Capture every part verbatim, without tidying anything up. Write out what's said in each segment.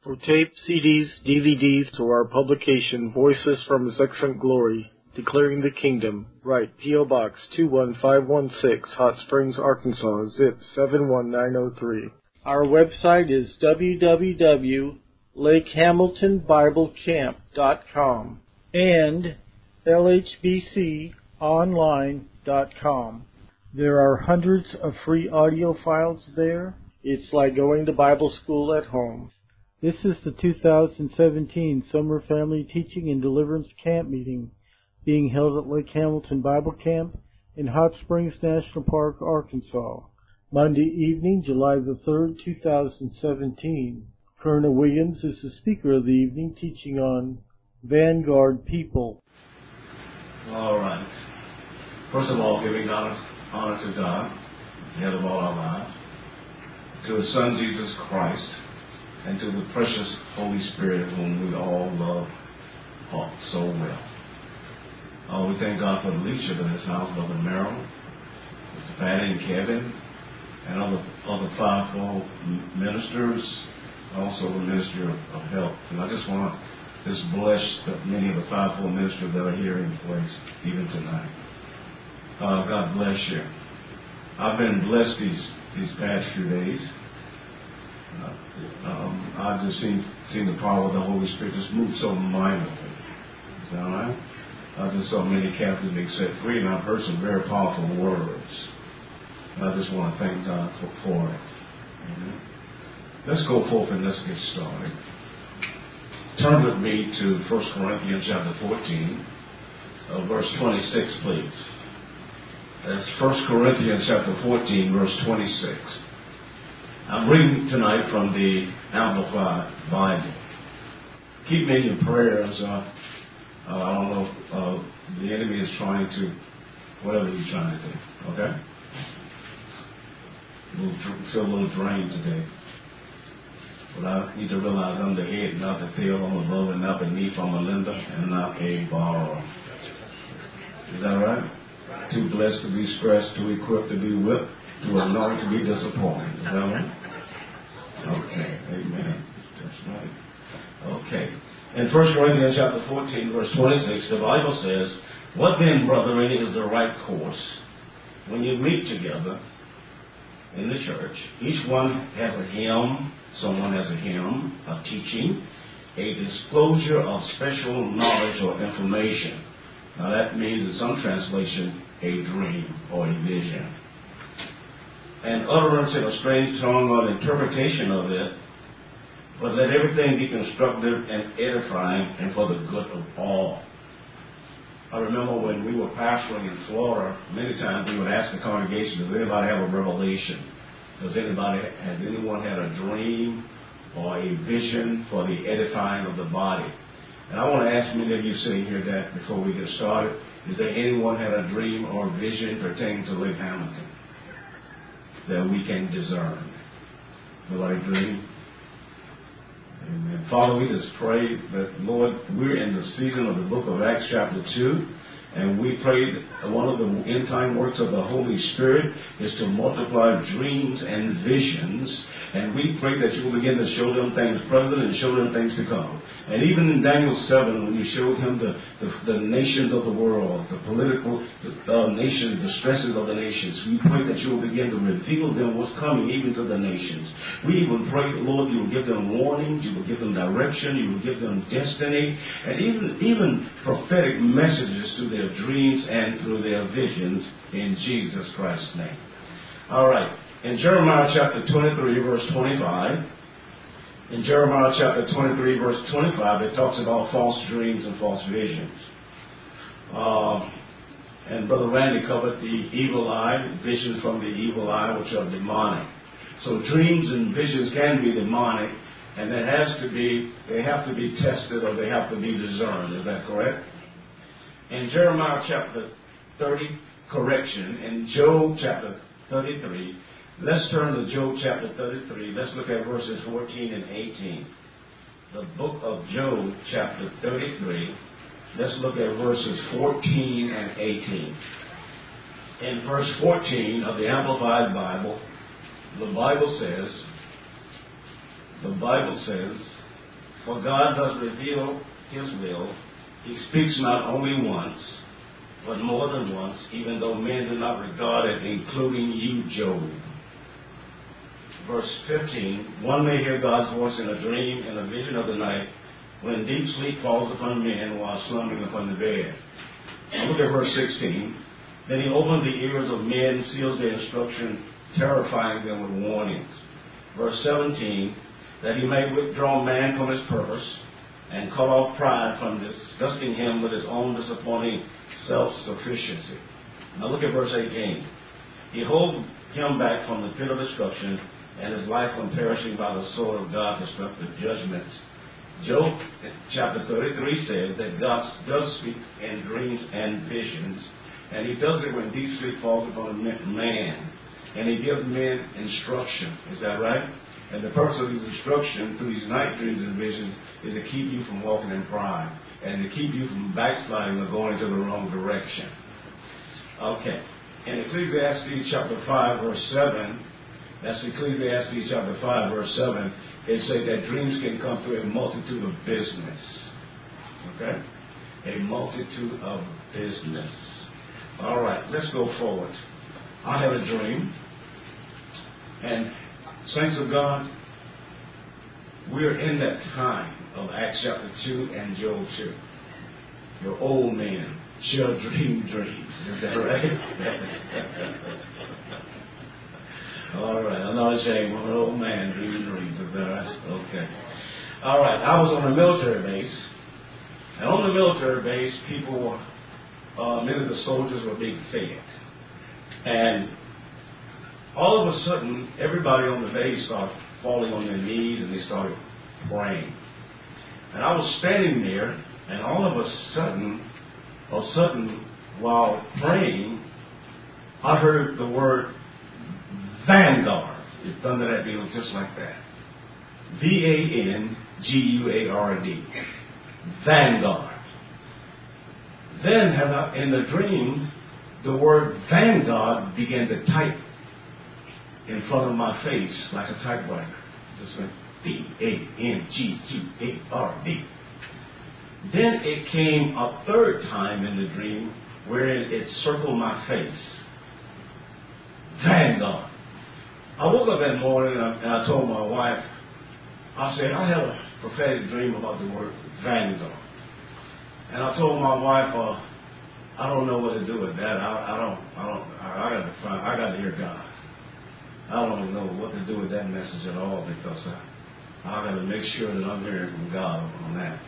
For tape, C Ds, D V Ds, or our publication, Voices from His Excellent Glory, Declaring the Kingdom, write P O. Box two one five one six, Hot Springs, Arkansas, zip seven one nine zero three. Our website is w w w dot lake hamilton bible camp dot com and l h b c online dot com. There are hundreds of free audio files there. It's like going to Bible school at home. This is the two thousand seventeen Summer Family Teaching and Deliverance Camp Meeting being held at Lake Hamilton Bible Camp in Hot Springs National Park, Arkansas, Monday evening, July the third, two thousand seventeen. Colonel Williams is the speaker of the evening, teaching on Vanguard People. All right. First of all, giving honor, honor to God, the head of all our lives, to His Son Jesus Christ, and to the precious Holy Spirit, whom we all love oh, so well. Uh, we thank God for the leadership in this house, Brother Merrill, Mister Patty and Kevin, and other other fivefold ministers, also the Ministry of, of Health. And I just want to just bless the, many of the fivefold ministers that are here in place, even tonight. Uh, God bless you. I've been blessed these these past few days. Uh, um, I've just seen seen the power of the Holy Spirit just move so mightily. Is that all right? I just saw many captives being set free, and I've heard some very powerful words. And I just want to thank God for, for it. Amen. Let's go forth and let's get started. Turn with me to First Corinthians chapter fourteen, uh, verse twenty-six, please. That's First Corinthians chapter fourteen, verse twenty-six. I'm reading tonight from the Amplified Bible. Keep me in your prayers. Uh, uh, I don't know if uh, the enemy is trying to, whatever he's trying to do. Okay? We'll feel a little drained today. But I need to realize I'm the head, not the tail. I'm above and not beneath. I'm a lender and not a borrower. Is that right? Too blessed to be stressed, too equipped to be whipped, too anointed to be disappointed. Is that right? Okay. Amen. That's right. Okay. In First Corinthians chapter fourteen, verse twenty-six, the Bible says, "What then, brethren, is the right course? When you meet together in the church, each one has a hymn, someone has a hymn, a teaching, a disclosure of special knowledge or information." Now that means in some translation, a dream or a vision. And utterance in a strange tongue or interpretation of it, but let everything be constructive and edifying and for the good of all. I remember when we were pastoring in Florida, many times we would ask the congregation, does anybody have a revelation? Does anybody, has anyone had a dream or a vision for the edifying of the body? And I want to ask many of you sitting here that before we get started, is there anyone had a dream or vision pertaining to Lake Hamilton that we can discern? Nobody dream? Amen. Father, we just pray that, Lord, we're in the season of the book of Acts chapter two, and we pray that one of the end-time works of the Holy Spirit is to multiply dreams and visions, and we pray that you will begin to show them things present and show them things to come. And even in Daniel seven, when you showed him the, the, the nations of the world, the political the, uh, nations, the stresses of the nations, we pray that you will begin to reveal them what's coming even to the nations. We even pray, Lord, you will give them warnings, you will give them direction, you will give them destiny, and even, even prophetic messages through their dreams and through their visions in Jesus Christ's name. All right. In Jeremiah chapter twenty-three, verse twenty-five, in Jeremiah chapter twenty-three, verse twenty-five, it talks about false dreams and false visions. Uh, and Brother Randy covered the evil eye, visions from the evil eye, which are demonic. So dreams and visions can be demonic, and that has to be, they have to be tested or they have to be discerned. Is that correct? In Jeremiah chapter thirty, correction, in Job chapter thirty-three, let's turn to Job chapter thirty-three. Let's look at verses fourteen and eighteen. The book of Job chapter thirty-three. Let's look at verses fourteen and eighteen. In verse fourteen of the Amplified Bible, the Bible says, the Bible says, For God does reveal his will. He speaks not only once, but more than once, even though men do not regard it, including you, Job. Verse fifteen, one may hear God's voice in a dream, in a vision of the night, when deep sleep falls upon men while slumbering upon the bed. Now look at verse sixteen. Then he opened the ears of men, seals their instruction, terrifying them with warnings. Verse seventeen, that he may withdraw man from his purpose and cut off pride from disgusting him with his own disappointing self-sufficiency. Now look at verse eighteen. He holds him back from the pit of destruction and his life from perishing by the sword of God's destructive judgments. Job chapter thirty-three says that God does speak in dreams and visions, and he does it when deep sleep falls upon a man, and he gives men instruction. Is that right? And the purpose of his instruction through these night dreams and visions is to keep you from walking in pride and to keep you from backsliding or going to the wrong direction. Okay. In Ecclesiastes chapter five, verse seven, that's Ecclesiastes chapter five, verse seven, it says that dreams can come through a multitude of business. Okay? A multitude of business. All right, let's go forward. I had a dream, and saints of God, we're in that time of Acts chapter two and Job two. Your old men shall dream dreams. Is that right? All right, I'm not ashamed of an old man dreaming dreams. Is that right? Okay. All right, I was on a military base, and on the military base, people were, uh, many of the soldiers were being fed. And all of a sudden, everybody on the base started falling on their knees and they started praying. And I was standing there, and all of a sudden, all of a sudden, while praying, I heard the word Vanguard. It thundered at me just like that. V A N G U A R D. Vanguard. Then, in the dream, the word Vanguard began to type in front of my face like a typewriter. Just went V A N G U A R D. Then it came a third time in the dream wherein it circled my face. Vanguard. I woke up that morning and I told my wife, I said, I had a prophetic dream about the word Vanguard. And I told my wife, uh, I don't know what to do with that. I, I don't, I don't, I, I got to find, I got to hear God. I don't know what to do with that message at all because I, I got to make sure that I'm hearing from God on that.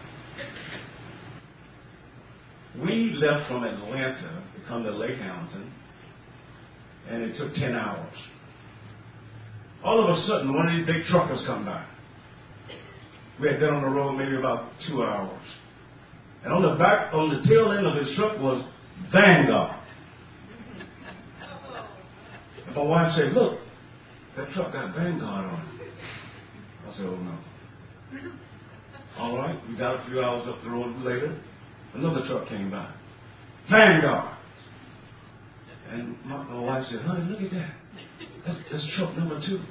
We left from Atlanta to come to Lake Hamilton, and it took ten hours. All of a sudden, one of these big truckers come by. We had been on the road maybe about two hours. And on the back, on the tail end of his truck was Vanguard. And my wife said, look, that truck got Vanguard on it. I said, oh no. All right, we got a few hours up the road later. Another truck came by. Vanguard. And my, my wife said, honey, look at that. That's, that's truck number two.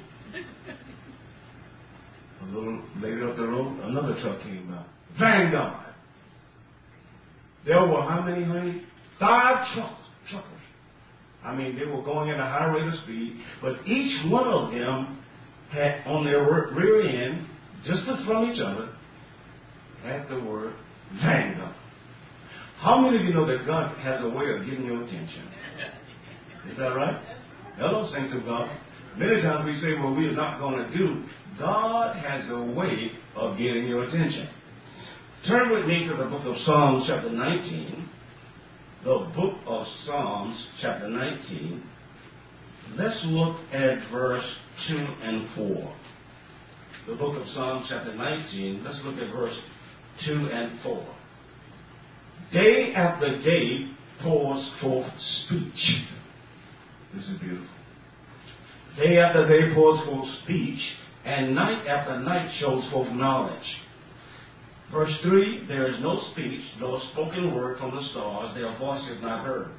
A little later up the road, another truck came by. Vanguard. There were how many, honey? Five truck, truckers. I mean, they were going at a high rate of speed, but each one of them had on their rear end, distant from each other, had the word Vanguard. How many of you know that God has a way of getting your attention? Is that right? Hello, saints of God. Many times we say, well, we are not going to do. God has a way of getting your attention. Turn with me to the book of Psalms, chapter nineteen. The book of Psalms, chapter nineteen. Let's look at verse two and four. The book of Psalms, chapter nineteen. Let's look at verse two and four. Day after day pours forth speech. This is beautiful. Day after day pours forth speech, and night after night shows forth knowledge. Verse three, there is no speech, nor spoken word from the stars, their voice is not heard.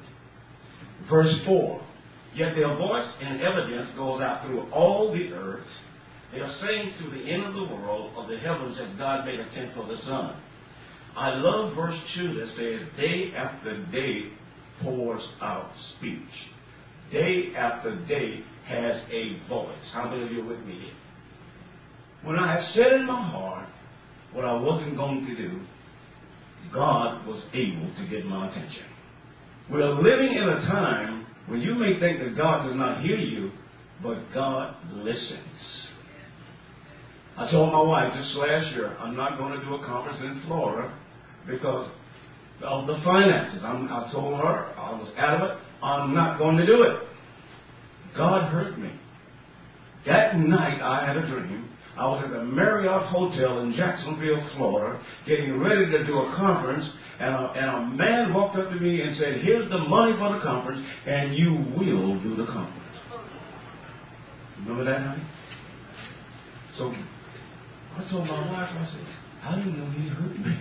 Verse four, yet their voice in evidence goes out through all the earth, They are saying to the end of the world, of the heavens, that God made a tent for the sun. I love verse two that says, day after day pours out speech. Day after day has a voice. How many of you are with me here? When I had said in my heart what I wasn't going to do, God was able to get my attention. We are living in a time when you may think that God does not hear you, but God listens. I told my wife just last year, I'm not going to do a conference in Florida because of the finances. I'm, I told her, I was adamant, I'm not going to do it. God heard me. That night I had a dream. I was at the Marriott Hotel in Jacksonville, Florida, getting ready to do a conference, and a, and a man walked up to me and said, here's the money for the conference, and you will do the conference. Remember that night? So I told my wife, I said, I didn't know he heard me.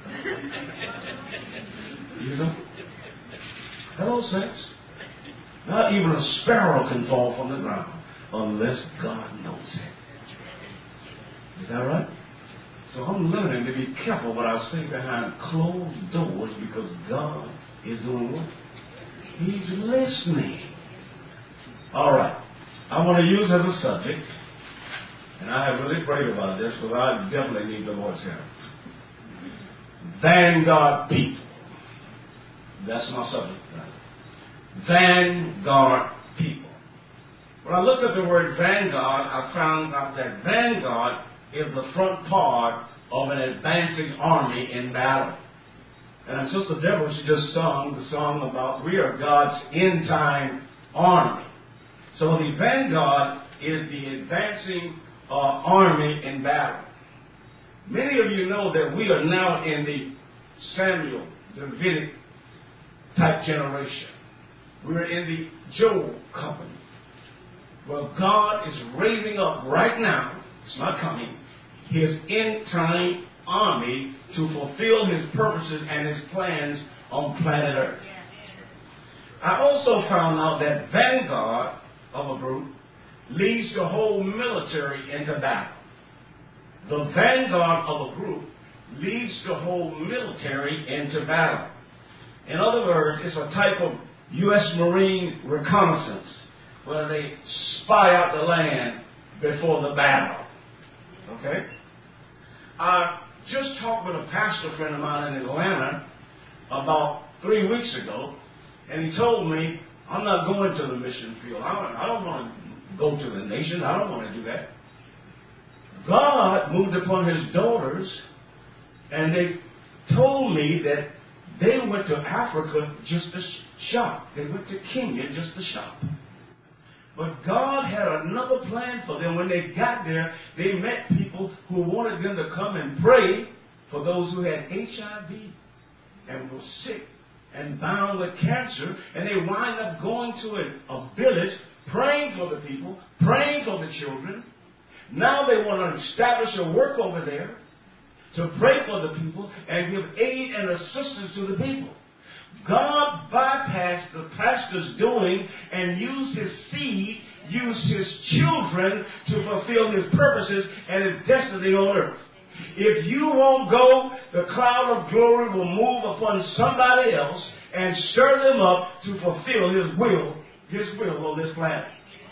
You know? Hello, saints. Not even a sparrow can fall from the ground unless God knows it. Is that right? So I'm learning to be careful what I say behind closed doors because God is doing what? He's listening. All right. I want to use as a subject, and I have really prayed about this because I definitely need the Lord's help. Vanguard people. That's my subject. Vanguard people. When I looked at the word vanguard, I found out that vanguard is the front part of an advancing army in battle. And Sister Deborah, she just sung the song about we are God's end-time army. So the vanguard is the advancing uh, army in battle. Many of you know that we are now in the Samuel, Davidic type generation. We're in the Joel company. Well, God is raising up right now, it's not coming, his end-time army to fulfill his purposes and his plans on planet Earth. I also found out that vanguard of a group leads the whole military into battle. The vanguard of a group leads the whole military into battle. In other words, it's a type of U S Marine reconnaissance where they spy out the land before the battle. Okay? I just talked with a pastor friend of mine in Atlanta about three weeks ago, and he told me, I'm not going to the mission field. I don't, I don't want to go to the nation. I don't want to do that. God moved upon his daughters, and they told me that they went to Africa just to shop. They went to Kenya just to shop. But God had another plan for them. When they got there, they met people who wanted them to come and pray for those who had H I V and were sick and bound with cancer. And they wind up going to a, a village, praying for the people, praying for the children. Now they want to establish a work over there to pray for the people and give aid and assistance to the people. God bypassed the pastor's doing and used his seed, used his children to fulfill his purposes and his destiny on earth. If you won't go, the cloud of glory will move upon somebody else and stir them up to fulfill his will, his will on this planet.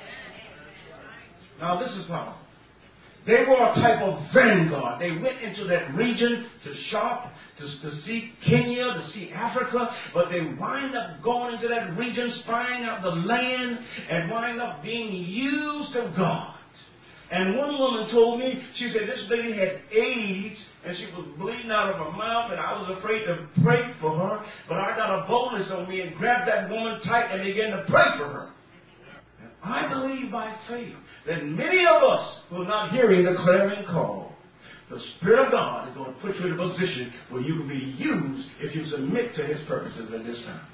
Now this is powerful. They were a type of vanguard. They went into that region to shop, to, to see Kenya, to see Africa, but they wind up going into that region, spying out the land, and wind up being used of God. And one woman told me, she said this lady had AIDS, and she was bleeding out of her mouth, and I was afraid to pray for her, but I got a boldness on me and grabbed that woman tight and began to pray for her. And I believe by faith that many of us who are not hearing the clarion call, the Spirit of God is going to put you in a position where you can be used if you submit to his purposes at this time.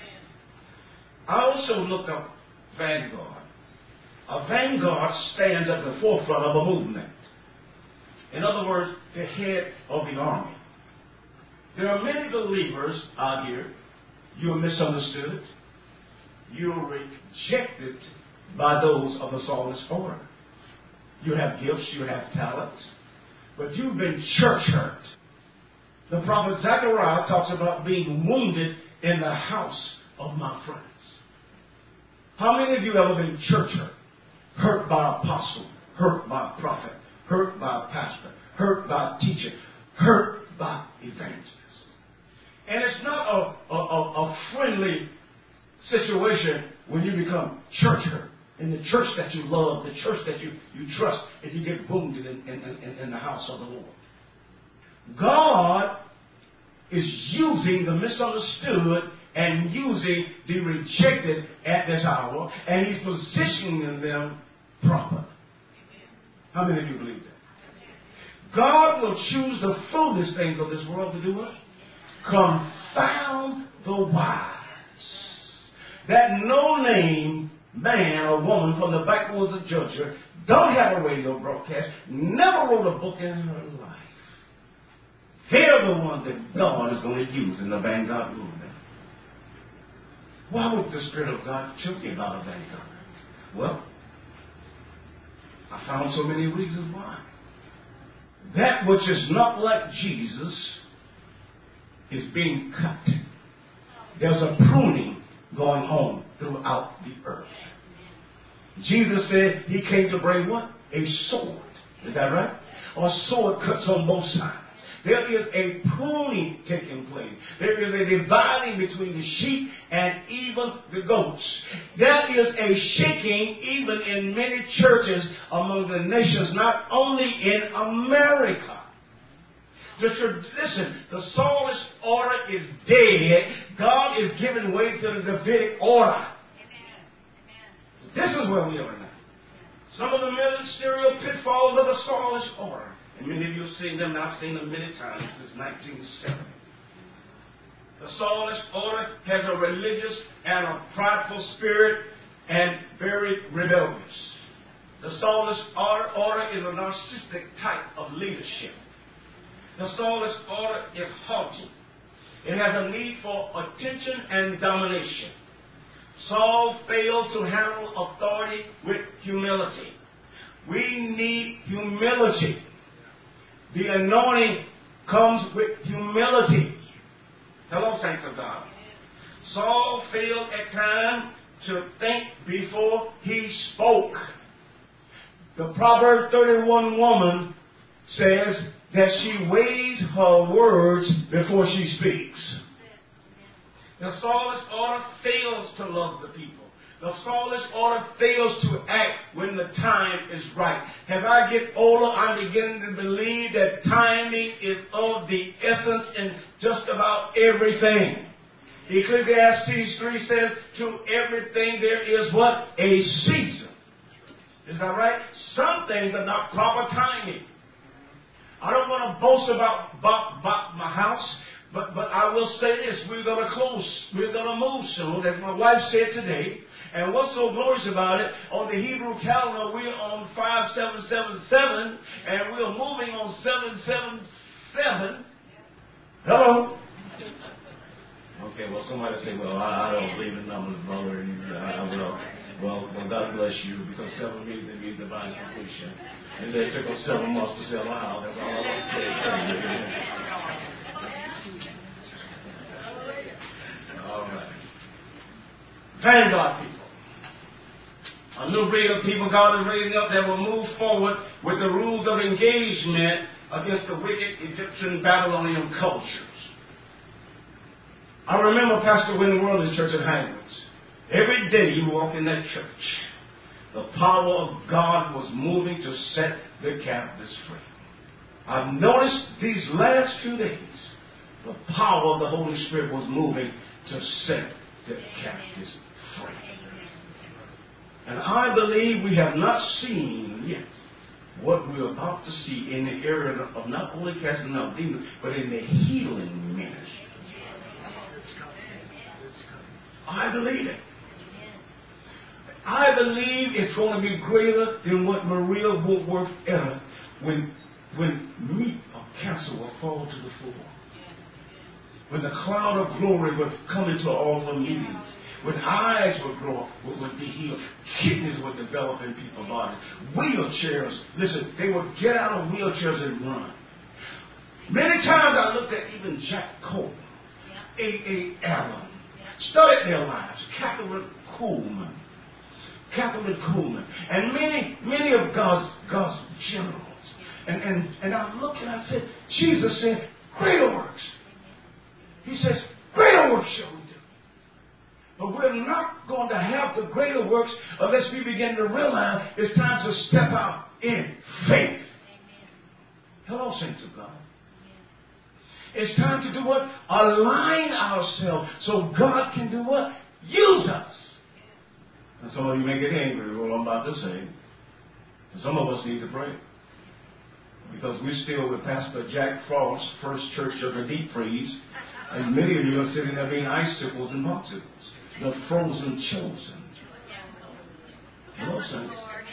I also looked up vanguard. A vanguard stands at the forefront of a movement. In other words, the head of the army. There are many believers out here. You are misunderstood. You are rejected by those of the psalmist's order. You have gifts, you have talents, but you've been church hurt. The prophet Zechariah talks about being wounded in the house of my friends. How many of you ever been church hurt? Hurt by apostle, hurt by prophet, hurt by pastor, hurt by teacher, hurt by evangelist. And it's not a, a, a, a friendly situation when you become church hurt. In the church that you love, the church that you, you trust, if you get wounded in, in, in, in the house of the Lord. God is using the misunderstood and using the rejected at this hour, and He's positioning them properly. How many of you believe that? God will choose the foolish things of this world to do what? Confound the wise. That no-name man or woman from the backwoods of Georgia don't have a radio broadcast, never wrote a book in her life. They're the ones that God is going to use in the Vanguard movement. Why would the Spirit of God tell me about a Vanguard? Well, I found so many reasons why. That which is not like Jesus is being cut. There's a pruning going on throughout the earth. Jesus said He came to bring what? A sword. Is that right? A sword cuts on both sides. There is a pruning taking place. There is a dividing between the sheep and even the goats. There is a shaking even in many churches among the nations, not only in America. The tradition, the Saulish order is dead. God is giving way to the Davidic order. This is where we are now. Some of the ministerial pitfalls of the Saulish order. And many of you have seen them, and I've seen them many times since nineteen seventy. The Saulish order has a religious and a prideful spirit and very rebellious. The Saulish order, order is a narcissistic type of leadership. The Saulish order is haughty. It has a need for attention and domination. Saul failed to handle authority with humility. We need humility. The anointing comes with humility. Hello, saints of God. Saul failed at times to think before he spoke. The Proverbs thirty-one woman says that she weighs her words before she speaks. The Saulish order fails to love the people. The Saulish order fails to act when the time is right. As I get older, I'm beginning to believe that timing is of the essence in just about everything. Ecclesiastes three says, to everything there is what? A season. Is that right? Some things are not proper timing. I don't want to boast about, about, about my house, but, but I will say this. We're going to close. We're going to move soon, as my wife said today. And what's so glorious about it, on the Hebrew calendar, we're on five seven seven seven, and we're moving on seven seven seven. Hello? Okay, well, somebody say, well, I, I don't believe in numbers, brother. And, uh, I will. Well, well, God bless you, because seven means it means divine completion. And they took us seven months to sell a house. That's all I want to say. All right. Thank God, people. A new breed of people God is raising up that will move forward with the rules of engagement against the wicked Egyptian Babylonian cultures. I remember Pastor Wayne Worley's church at Hangman's. Every day you walk in that church, the power of God was moving to set the captives free. I've noticed these last few days, the power of the Holy Spirit was moving to set the captives free. And I believe we have not seen yet what we're about to see in the area of not only casting out demons, but in the healing ministry. I believe it. I believe it's going to be greater than what Maria Woodworth ever when when meat of cancer will fall to the floor. When the cloud of glory will come into all the meetings. when eyes would grow up, would, would be healed. Kidneys would develop in people's bodies. Wheelchairs, listen, they would get out of wheelchairs and run. Many times I looked at even Jack Cole, A A Allen, studied their lives, Catherine Kuhlman, Catherine Kuhlman, and many, many of God's, God's generals. And, and, and I looked and I said, Jesus said, greater works. He says, greater works shall we do. But we're not going to have the greater works unless we begin to realize it's time to step out in faith. Hello, saints of God. It's time to do what? Align ourselves so God can do what? Use us. And some of you may get angry with what I'm about to say. And some of us need to pray. Because we're still with Pastor Jack Frost, First Church of the Deep Freeze. And many of you are sitting there being icicles and popsicles. The frozen chosen. Hello, saints.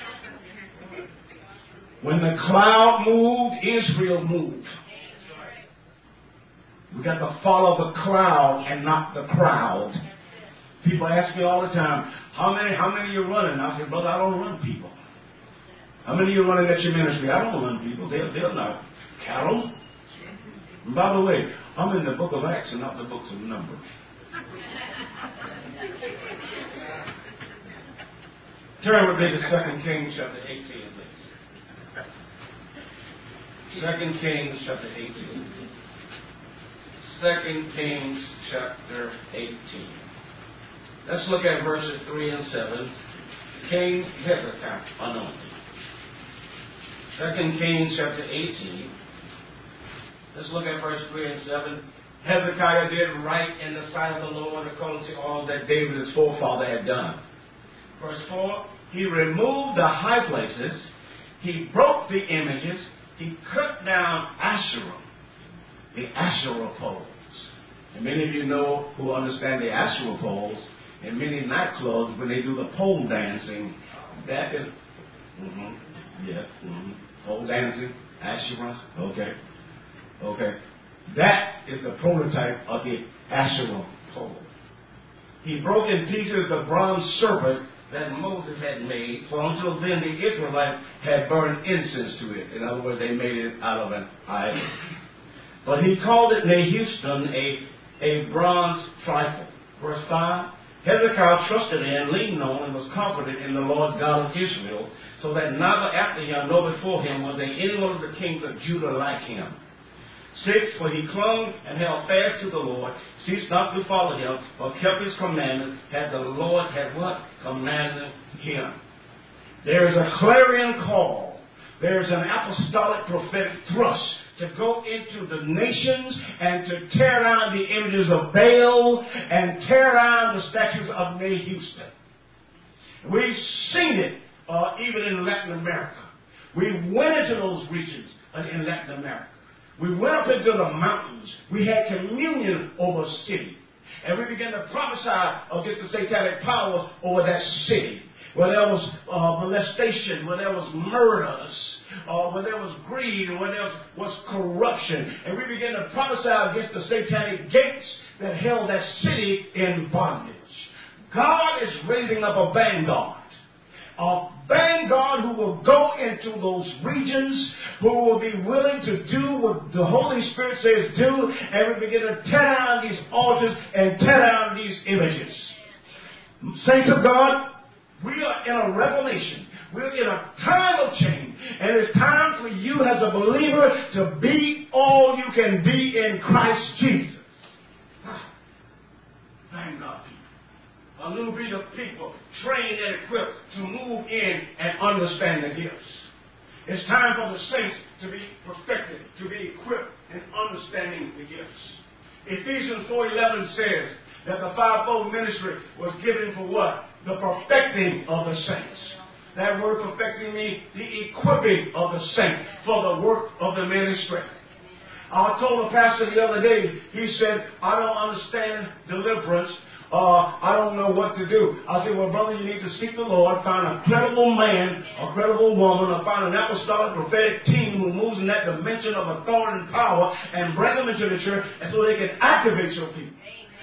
When the cloud moved, Israel moved. We got to follow the cloud and not the crowd. People ask me all the time, how many, how many are you running? I say, brother, I don't run people. How many of you running at your ministry? I don't run people. They're, they're not cattle. And by the way, I'm in the book of Acts and not the books of Numbers. Turn with me to Second Kings chapter eighteen, please. Second Kings chapter eighteen. Second Kings chapter eighteen. Let's look at verses three and seven. King Hezekiah anointed. Second Kings chapter eighteen. Let's look at verse three and seven. Hezekiah did right in the sight of the Lord according to all that David his forefather had done. Verse four. He removed the high places. He broke the images. He cut down Asherah, the Asherah poles. And many of you know who understand the Asherah poles. In many nightclubs, when they do the pole dancing, that is, mm-hmm, yes, mm-hmm, pole dancing, Asherah, okay, okay. That is the prototype of the Asherah pole. He broke in pieces the bronze serpent that Moses had made, for until then the Israelites had burned incense to it. In other words, they made it out of an idol. But he called it Nehushtan, a, a bronze trifle. Verse five. Hezekiah trusted and leaned on and was confident in the Lord God of Israel, so that neither after him nor before him was there any one of the kings of Judah like him. Six, for he clung and held fast to the Lord, ceased not to follow him, but kept his commandments, had the Lord had what? Commanded him. There is a clarion call. There is an apostolic prophetic thrust to go into the nations and to tear down the images of Baal and tear down the statues of Nehushtan. We've seen it uh, even in Latin America. We went into those regions in Latin America. We went up into the mountains. We had communion over a city. And we began to prophesy against the satanic powers over that city. Where there was uh, molestation, where there was murders, uh, where there was greed, and where there was, was corruption. And we began to prophesy against the satanic gates that held that city in bondage. God is raising up a vanguard. A vanguard who will go into those regions, who will be willing to do what the Holy Spirit says do, and we begin to tear down these altars and tear down these images. Saints of God, we are in a revelation. We're in a time of change. And it's time for you as a believer to be all you can be in Christ Jesus. Thank God, people. A little bit of people trained and equipped to move in and understand the gifts. It's time for the saints to be perfected, to be equipped in understanding the gifts. Ephesians four eleven says that the fivefold ministry was given for what? The perfecting of the saints. That word perfecting means the equipping of the saint for the work of the ministry. I told a pastor the other day, he said, I don't understand deliverance. Uh, I don't know what to do. I said, well, brother, you need to seek the Lord, find a credible man, a credible woman, or find an apostolic prophetic team who moves in that dimension of authority and power and bring them into the church and so they can activate your people.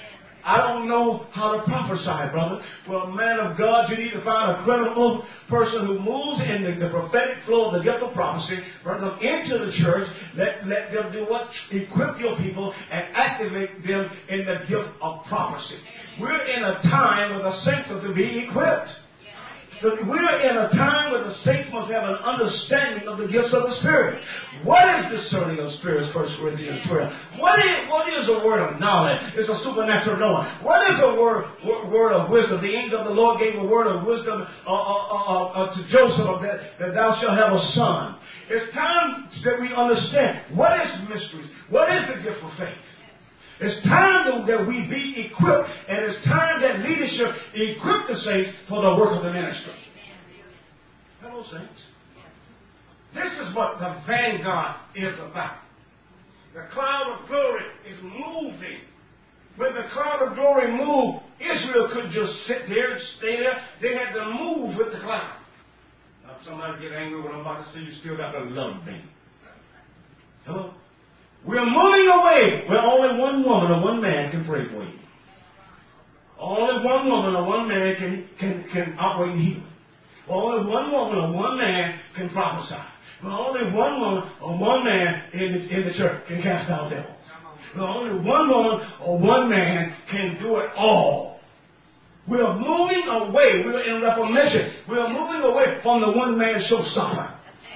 I don't know how to prophesy, brother. Well, man of God, you need to find a credible person who moves in the, the prophetic flow of the gift of prophecy, bring them into the church, let, let them do what? Equip your people and activate them in the gift of prophecy. We're in a time where the saints are to be equipped. But we're in a time where the saints must have an understanding of the gifts of the Spirit. What is discerning of spirits? First Corinthians twelve. What is, what is a word of knowledge? It's a supernatural knowing. What is a word, word of wisdom? The angel of the Lord gave a word of wisdom uh, uh, uh, uh, to Joseph that, that thou shalt have a son. It's time that we understand what is mysteries. What is the gift of faith? It's time that we be equipped, and it's time that leadership equip the saints for the work of the ministry. Hello, saints. This is what the vanguard is about. The cloud of glory is moving. When the cloud of glory moved, Israel couldn't just sit there and stay there. They had to move with the cloud. Now, if somebody get angry when I'm about to say, you still got to love me. Hello? We're moving away where only one woman or one man can pray for you. Only one woman or one man can, can, can operate in healing. Only one woman or one man can prophesy. Only one woman or one man in the, in the church can cast out devils. Only one woman or one man can do it all. We are moving away. We are in Reformation. We are moving away from the one man showstopper.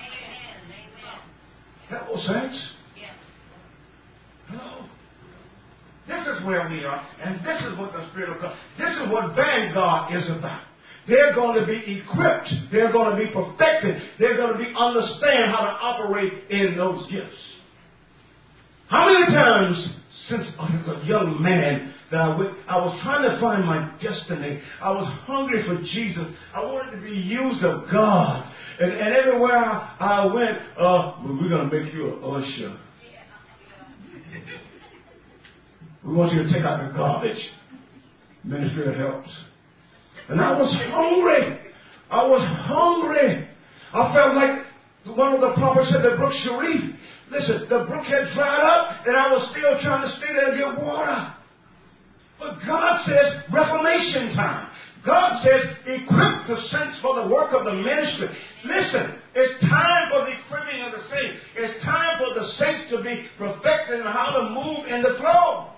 Hello, saints. Hello. This is where we are, and this is what the Spirit of God, this is what Vanguard is about. They're going to be equipped. They're going to be perfected. They're going to be understand how to operate in those gifts. How many times since I was a young man that I, went, I was trying to find my destiny. I was hungry for Jesus. I wanted to be used of God. And, and everywhere I, I went, uh, well, we're going to make you an usher. We want you to take out the garbage. Ministry of helps. And I was hungry. I was hungry. I felt like one of the prophets said, the brook Sharif. Listen, the brook had dried up, and I was still trying to stay there and get water. But God says, Reformation time. God says, equip the saints for the work of the ministry. Listen, it's time for the equipping of the saints. It's time for the saints to be perfected in how to move in the flow.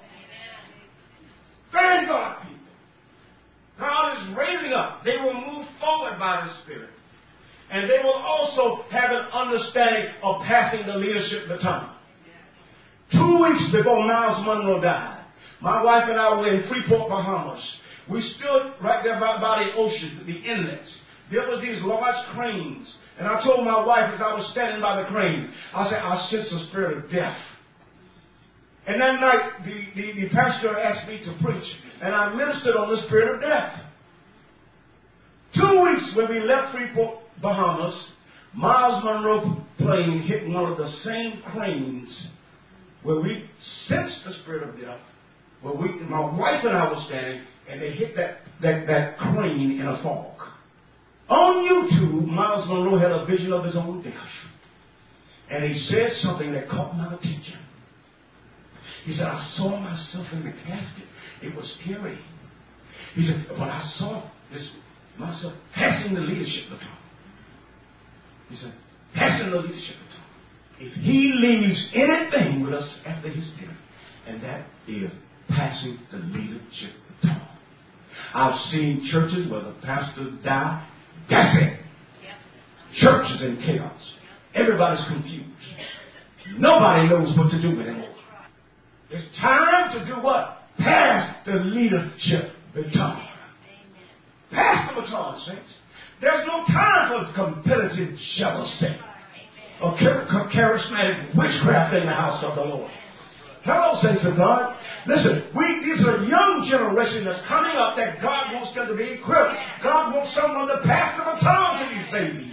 Thank God, people. God is raising up. They will move forward by the Spirit. And they will also have an understanding of passing the leadership baton. Two weeks before Miles Monroe died, my wife and I were in Freeport, Bahamas. We stood right there by, by the ocean, the inlets. There were these large cranes. And I told my wife as I was standing by the crane, I said, I sense the spirit of death. And that night, the, the, the pastor asked me to preach, and I ministered on the spirit of death. Two weeks when we left Freeport, Bahamas, Miles Monroe plane hit one of the same cranes where we sensed the spirit of death. Where we, my wife and I were standing, and they hit that, that, that crane in a fog. On YouTube, Miles Monroe had a vision of his own death. And he said something that caught my attention. He said, I saw myself in the casket. It was scary. He said, but I saw this myself passing the leadership baton. He said, passing the leadership baton. If he leaves anything with us after his death, and that is passing the leadership baton. I've seen churches where the pastors die. That's it. Yep. Church is in chaos. Everybody's confused. Nobody knows what to do anymore. It's time to do what? Pass the leadership baton. Pass the baton, saints. There's no time for competitive jealousy or charismatic witchcraft in the house of the Lord. Hello, saints of God. Listen, we, these are a young generation that's coming up that God wants them to be equipped. God wants someone to pass the baton to these babies.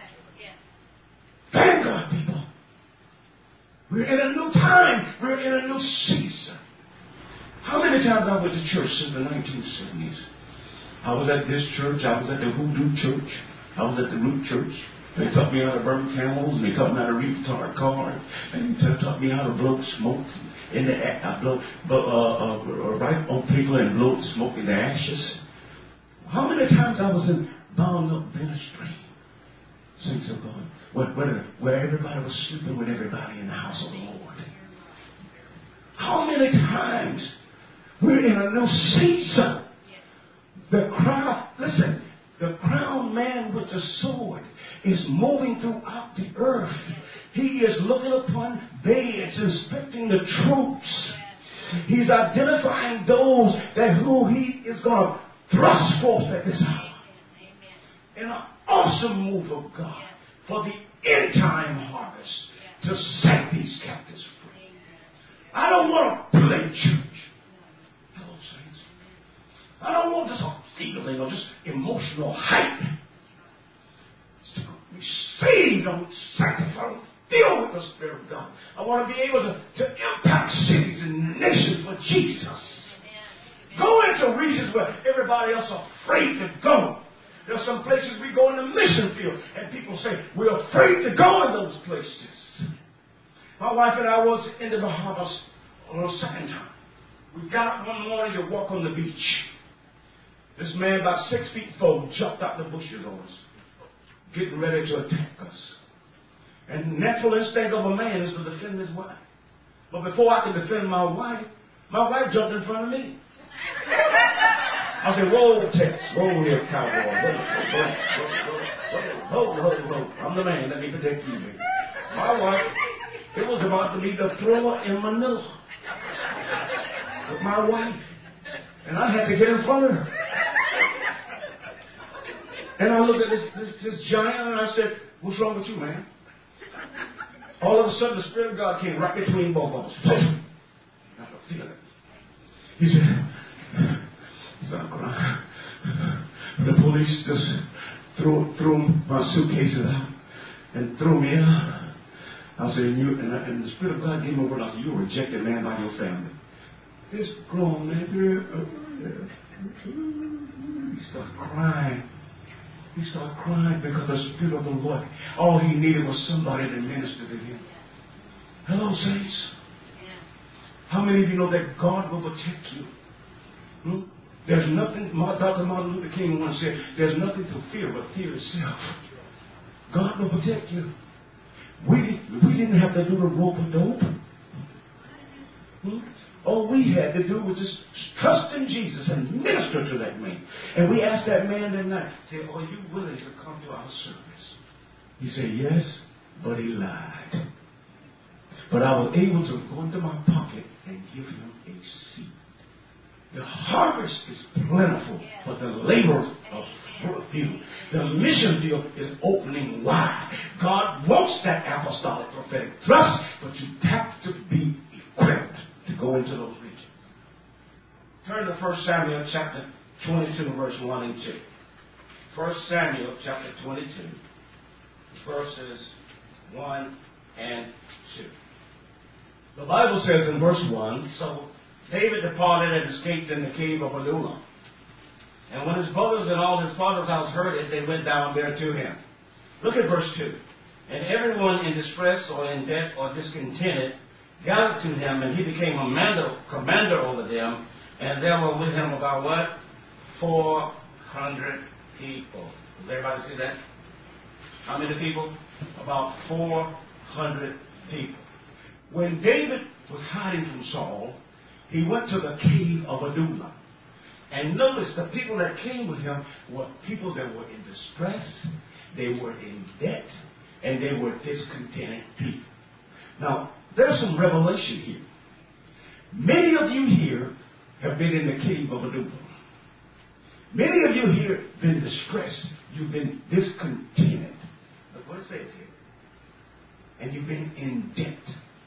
Thank God, people. We're in a new time. We're in a new season. How many times I went to church since the nineteen seventies? I was at this church. I was at the Hoodoo church. I was at the Root church. They taught me how to burn camels, and they taught me how to retard cars, and they taught me how to blow smoke in the I blow, blow uh, uh, right on paper and blow smoke in the ashes. How many times I was in bound up ministry, saints of God, where, where, where everybody was sleeping with everybody in the house of the Lord. How many times we're in a new season. The crown, listen, the crown man with the sword is moving throughout the earth. He is looking upon beds, inspecting the troops. He's identifying those that who he is going to thrust forth at this hour. In an awesome move of God for the end time harvest to set these captives free. I don't want to play church. Hello, saints. I don't want just a feeling or just emotional hype. It's to be saved on sanctified, filled with the Spirit of God. I want to be able to, to impact cities and nations for Jesus. Go into regions where everybody else is afraid to go. There are some places we go in the mission field and people say, we're afraid to go in those places. My wife and I was in the Bahamas on a second time. We got up one morning to walk on the beach. This man about six feet four jumped out the bushes on us, getting ready to attack us. And the natural instinct of a man is to defend his wife. But before I could defend my wife, my wife jumped in front of me. I said, whoa, Tex, whoa here, cowboy. Whoa, whoa, whoa, whoa, whoa, whoa. I'm the man, let me protect you, baby. My wife, it was about to be the thriller in Manila with my wife. And I had to get in front of her. And I looked at this, this, this giant and I said, what's wrong with you, man? All of a sudden, the Spirit of God came right between both of us. I could feel it. He said, stop crying. The police just threw, threw my suitcases out and threw me out. I said, and, you, and, I, and the Spirit of God gave me a word. I said, you're a rejected man by your family. This grown man, he started crying. He started crying because the Spirit of the Lord, all he needed was somebody to minister to him. Hello, saints. How many of you know that God will protect you? Hmm? There's nothing, Doctor Martin Luther King once said, there's nothing to fear but fear itself. God will protect you. We, we didn't have to do the rope a dope. Hmm? All we had to do was just trust in Jesus and minister to that man. And we asked that man that night, say, are you willing to come to our service? He said, yes, but he lied. But I was able to go into my pocket and give him a seat. The harvest is plentiful, but the laborers are few. The mission field is opening wide. God wants that apostolic prophetic thrust, but you have to be equipped to go into those regions. Turn to First Samuel chapter twenty-two, verse one and two. First Samuel chapter twenty-two, verses one and two. The Bible says in verse one, so David departed and escaped in the cave of Adullam. And when his brothers and all his father's house heard it, they went down there to him. Look at verse two. And everyone in distress or in debt or discontented gathered to him, and he became a commander, commander over them. And there were with him about what? Four hundred people. Does everybody see that? How many people? About four hundred people. When David was hiding from Saul, he went to the cave of Adullam. And notice the people that came with him were people that were in distress, they were in debt, and they were discontented people. Now, there's some revelation here. Many of you here have been in the cave of Adullam. Many of you here have been distressed. You've been discontented. Look what it says here. And you've been in debt.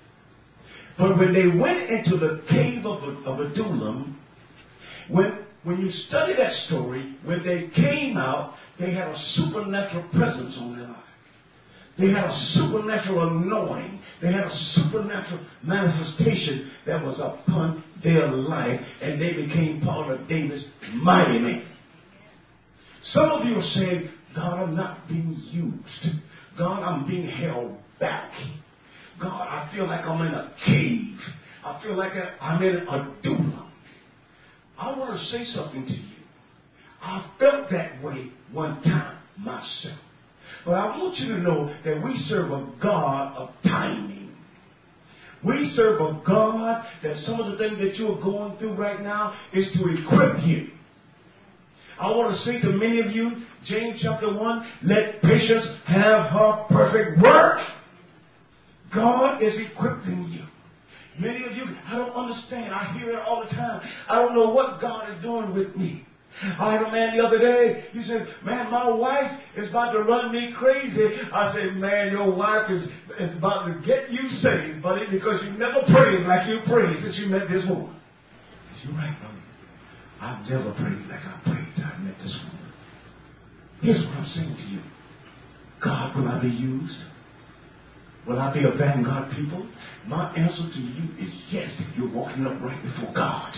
But when they went into the cave of, of Adullam, when, when you study that story, when they came out, they had a supernatural presence on their life. They had a supernatural anointing. They had a supernatural manifestation that was upon their life, and they became part of David's mighty men. Some of you are saying, God, I'm not being used. God, I'm being held back. God, I feel like I'm in a cave. I feel like I'm in a doom. I want to say something to you. I felt that way one time myself. But I want you to know that we serve a God of timing. We serve a God that some of the things that you're going through right now is to equip you. I want to say to many of you, James chapter one, let patience have her perfect work. God is equipping you. Many of you, I don't understand. I hear it all the time. I don't know what God is doing with me. I had a man the other day. He said, man, my wife is about to run me crazy. I said, man, your wife is, is about to get you saved, buddy, because you never prayed like you prayed since you met this woman. You're right, buddy. I've never prayed like I prayed till I met this woman. Here's what I'm saying to you. God, will I be used? Will I be a vanguard people? My answer to you is yes, if you're walking upright before God.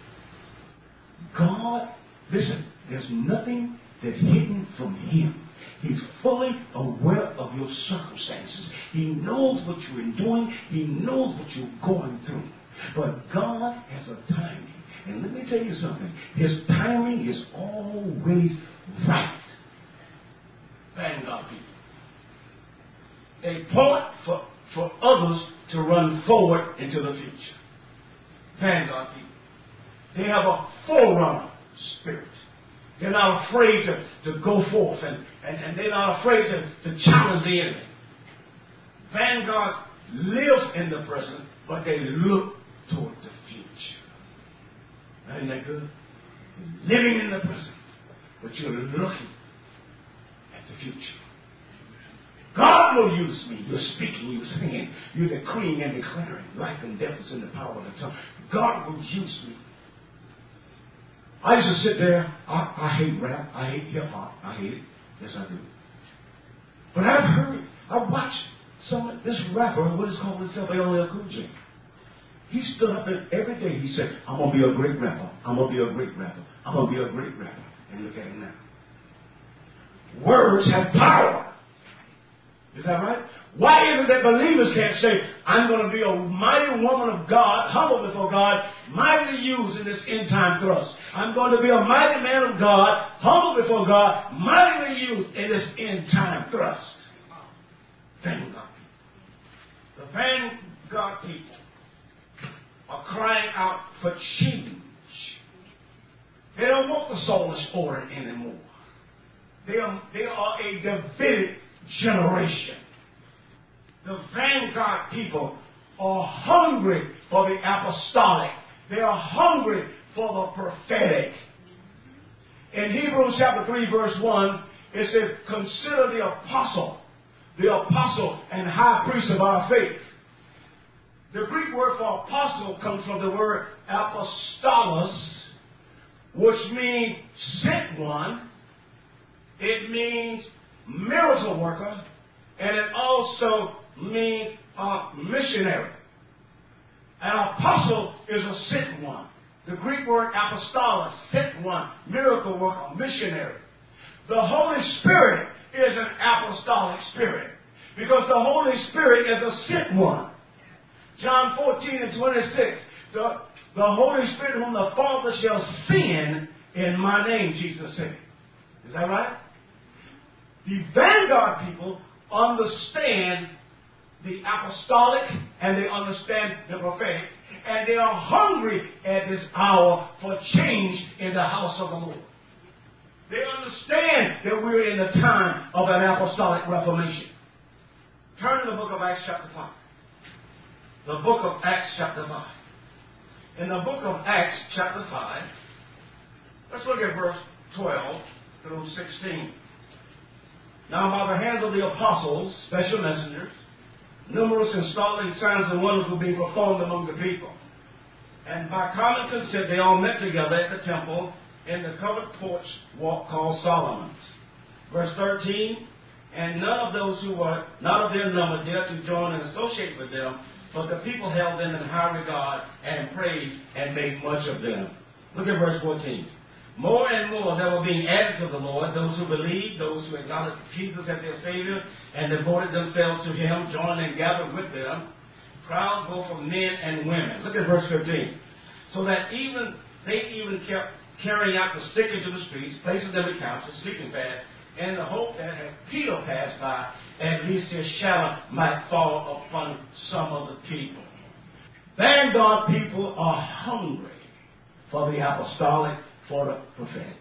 God, listen, there's nothing that's hidden from Him. He's fully aware of your circumstances. He knows what you're doing. He knows what you're going through. But God has a timing. And let me tell you something. His timing is always right. Vanguard people. They point for, for others to run forward into the future. Vanguard people. They have a forerunner spirit. They're not afraid to, to go forth and, and, and they're not afraid to, to challenge the enemy. Vanguard lives in the present, but they look toward the future. Isn't that good? You're living in the present, but you're looking at the future. God will use me. You're speaking, you're singing, you're decreeing and declaring. Life and death is in the power of the tongue. God will use me. I used to sit there. I, I hate rap. I hate hip hop. I hate it. Yes, I do. But I've heard, I've watched some of this rapper, what is called himself, L L Cool J. He stood up and every day he said, I'm going to be a great rapper. I'm going to be a great rapper. I'm going to be a great rapper. And look at him now. Words have power. Is that right? Why is it that believers can't say, I'm going to be a mighty woman of God, humble before God, mightily used in this end time thrust. I'm going to be a mighty man of God, humble before God, mightily used in this end time thrust. Vanguard people. The vanguard people are crying out for change. They don't want the soulless order anymore. They are, they are a Davidic generation. The vanguard people are hungry for the apostolic. They are hungry for the prophetic. In Hebrews chapter three verse one, it says, consider the apostle, the apostle and high priest of our faith. The Greek word for apostle comes from the word apostolos, which means sent one. It means miracle worker, and it also means a missionary. An apostle is a sent one. The Greek word apostolos, sent one, miracle worker, missionary. The Holy Spirit is an apostolic spirit because the Holy Spirit is a sent one. John fourteen and twenty-six, the, the Holy Spirit whom the Father shall send in my name, Jesus said. Is that right? The vanguard people understand the apostolic and they understand the prophetic, and they are hungry at this hour for change in the house of the Lord. They understand that we're in the time of an apostolic reformation. Turn to the book of Acts chapter five. The book of Acts chapter five. In the book of Acts chapter five, let's look at verse twelve through sixteen. Now by the hands of the apostles, special messengers, numerous and startling signs and wonders were being performed among the people. And by common consent, they all met together at the temple in the covered porch walk called Solomon's. Verse thirteen, and none of those who were not of their number dared to join and associate with them, but the people held them in high regard and praised and made much of them. Look at verse fourteen. more and more that were being added to the Lord, those who believed, those who acknowledged Jesus as their Savior and devoted themselves to Him, joined and gathered with them, crowds both of men and women. Look at verse fifteen. So that even they even kept carrying out the sick into the streets, placing them in couches, sleeping pads, in the hope that as Peter passed by, at least his shadow might fall upon some of the people. Vanguard people are hungry for the apostolic, for the prophetic.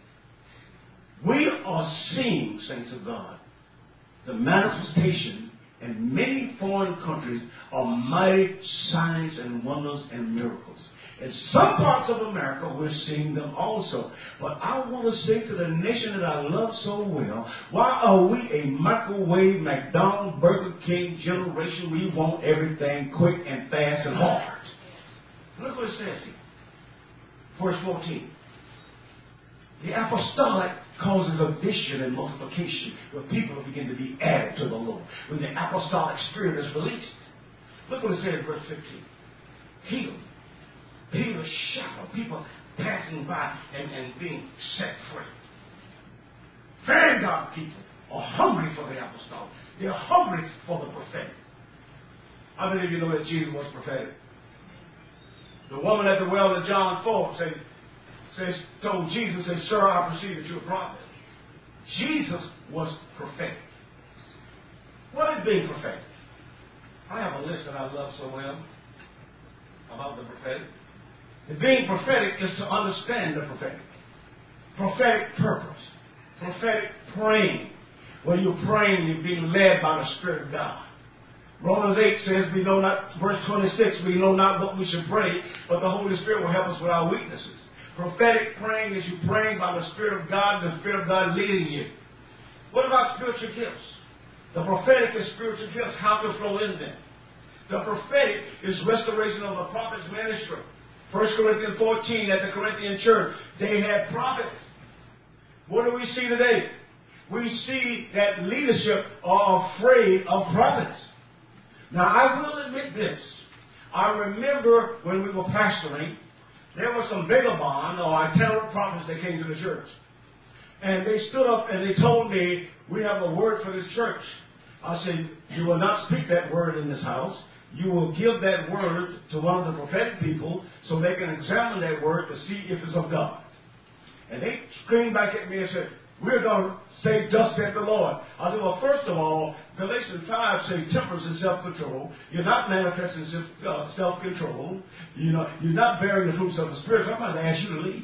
We are seeing, saints of God, the manifestation in many foreign countries of mighty signs and wonders and miracles. In some parts of America, we're seeing them also. But I want to say to the nation that I love so well, why are we a microwave, McDonald's, Burger King generation? We want everything quick and fast and hard. Look what it says here. Verse fourteen. The apostolic causes addition and multiplication where people begin to be added to the Lord. When the apostolic spirit is released. Look what it says in verse fifteen. Healed. Peter's shadow, people passing by and, and being set free. Vanguard people are hungry for the apostolic. They're hungry for the prophetic. How many of you know that Jesus was prophetic? The woman at the well in John four said, says, told Jesus, said, Sir, I perceive that you're a prophet. Jesus was prophetic. What is being prophetic? I have a list that I love so well about the prophetic. And being prophetic is to understand the prophetic. Prophetic purpose. Prophetic praying. When you're praying, you're being led by the Spirit of God. Romans eight says, we know not, verse twenty-six, we know not what we should pray, but the Holy Spirit will help us with our weaknesses. Prophetic praying is you praying by the Spirit of God, and the Spirit of God leading you. What about spiritual gifts? The prophetic is spiritual gifts, how to flow in them. The prophetic is restoration of the prophet's ministry. First Corinthians fourteen, at the Corinthian church, they had prophets. What do we see today? We see that leadership are afraid of prophets. Now, I will admit this. I remember when we were pastoring, there were some vagabond or itinerant prophets that came to the church. And they stood up and they told me, we have a word for this church. I said, you will not speak that word in this house. You will give that word to one of the prophetic people so they can examine that word to see if it's of God. And they screamed back at me and said, we're going to say, thus saith the Lord. I said, well, first of all, Galatians five says temperance and self-control. You're not manifesting self-control. You know, you're not bearing the fruits of the Spirit. So I'm going to ask you to leave.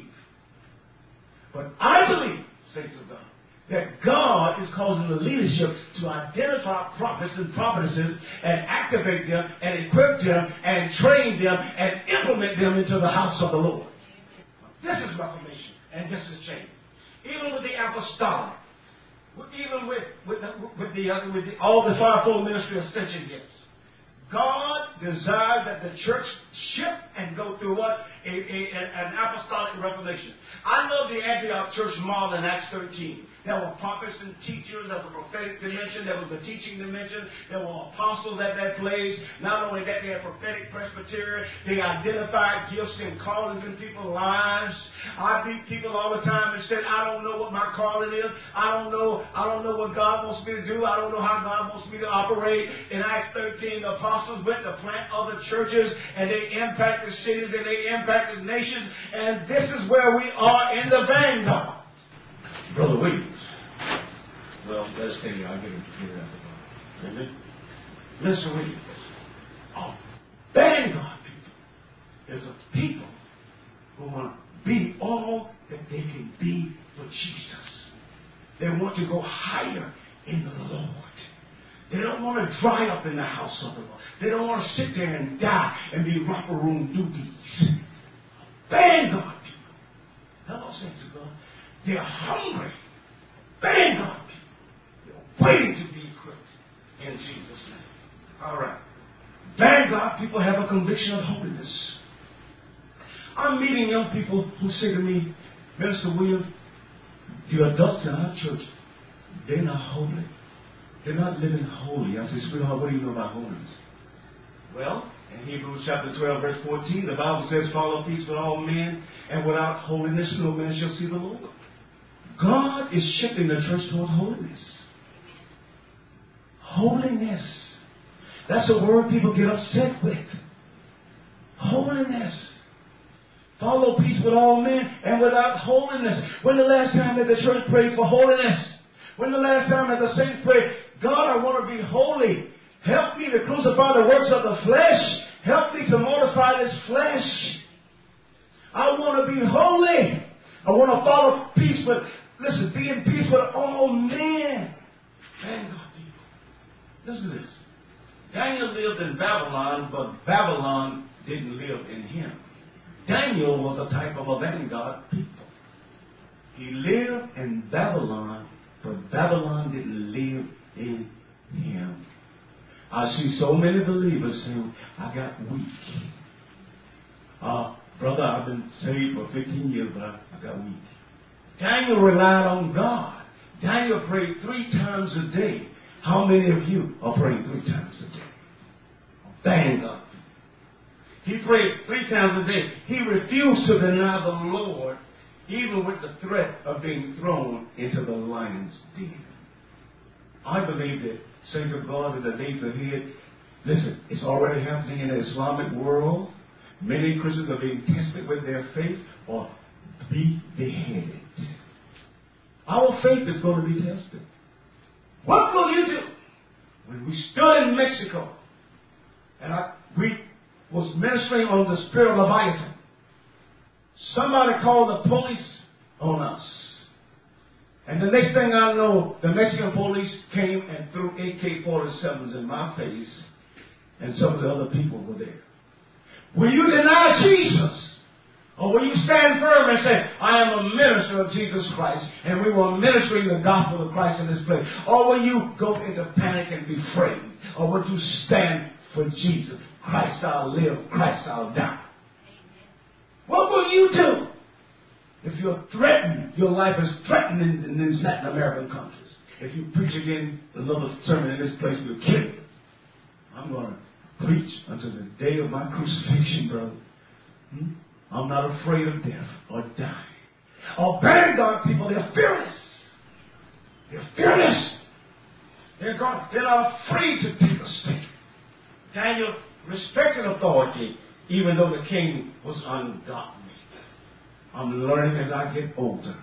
But I believe, saints of God, that God is causing the leadership to identify prophets and prophetesses and activate them and equip them and train them and implement them into the house of the Lord. This is reformation and this is change. Even with the apostolic, even with with the, with the, uh, with the all the fivefold ministry ascension gifts, God desired that the church shift and go through what? A, a, an apostolic reformation. I love the Antioch church model in Acts thirteen. There were prophets and teachers. There was a prophetic dimension. There was a teaching dimension. There were apostles at that place. Not only that, they had prophetic presbytery. They identified gifts and callings in people's lives. I meet people all the time and said, I don't know what my calling is. I don't know. I don't know what God wants me to do. I don't know how God wants me to operate. In Acts thirteen, the apostles went to plant other churches and they impacted cities and they impacted nations. And this is where we are in the vanguard. Brother Williams. Well, let us tell you, I'll give it to you after that. Mister Williams. Oh, vanguard people. Is a people who want to be all that they can be for Jesus. They want to go higher in the Lord. They don't want to dry up in the house of the Lord. They don't want to sit there and die and be romper room doobies. Vanguard people. Hello, saints of God. They're hungry. Vanguard people. They're waiting to be equipped in Jesus' name. All right. Vanguard people have a conviction of holiness. I'm meeting young people who say to me, Minister Williams, the adults in our church, they're not holy. They're not living holy. I say, sweetheart, what do you know about holiness? Well, In Hebrews chapter twelve, verse fourteen, the Bible says, follow peace with all men, and without holiness no man shall see the Lord. God is shifting the church toward holiness. Holiness. That's a word people get upset with. Holiness. Follow peace with all men and without holiness. When the last time that the church prayed for holiness? When the last time that the saints prayed, God, I want to be holy. Help me to crucify the works of the flesh. Help me to mortify this flesh. I want to be holy. I want to follow peace with, listen, be in peace with all men. Thank God, people. Listen to this. Daniel lived in Babylon, but Babylon didn't live in him. Daniel was a type of a vanguard people. He lived in Babylon, but Babylon didn't live in him. I see so many believers saying, I got weak. Uh, brother, I've been saved for fifteen years, but I, I got weak. Daniel relied on God. Daniel prayed three times a day. How many of you are praying three times a day? Thank God. He prayed three times a day. He refused to deny the Lord, even with the threat of being thrown into the lion's den. I believe that, saints of God, in the days ahead, listen, it's already happening in the Islamic world. Many Christians are being tested with their faith or be beheaded. Our faith is going to be tested. What will you do? When we stood in Mexico, and I, we was ministering on the spirit of Leviathan, somebody called the police on us. And the next thing I know, the Mexican police came and threw A K forty-sevens in my face, and some of the other people were there. Will you deny Jesus? Or will you stand firm and say, I am a minister of Jesus Christ, and we were ministering the gospel of Christ in this place? Or will you go into panic and be afraid? Or will you stand for Jesus? Christ I'll live, Christ I'll die. What will you do if you're threatened, your life is threatened in, in these Latin American countries? If you preach again another sermon in this place, we'll kill you. I'm going to preach until the day of my crucifixion, brother. Hmm? I'm not afraid of death or dying. Oh, vanguard people, they're fearless. They're fearless. They're, going, they're not afraid to take a stand. Daniel respected authority, even though the king was ungodly. I'm learning as I get older.